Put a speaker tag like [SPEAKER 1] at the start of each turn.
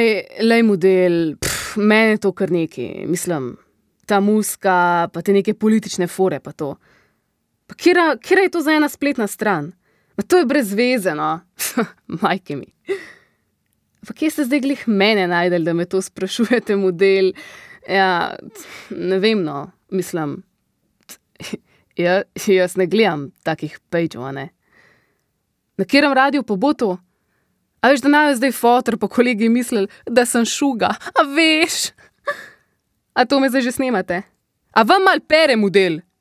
[SPEAKER 1] Lej model, meni je to kar nekaj, mislim, ta muska, pa te neke politične fore pa to. Pa kera je to za ena spletna stran? Ma to je brez veze, no. Majke mi. Pa kje ste zdaj glih mene najdeli, da me to sprašujete, model? Ja, ne vem, no, mislim, jaz ne gledam takih pejčev, a ne. Na katerem radiju pa bo to? A veš, da naj zdaj fotor pa kolegi mislili, da sem šuga, a veš? A to me zdaj že snemate? A vam mal pere, model?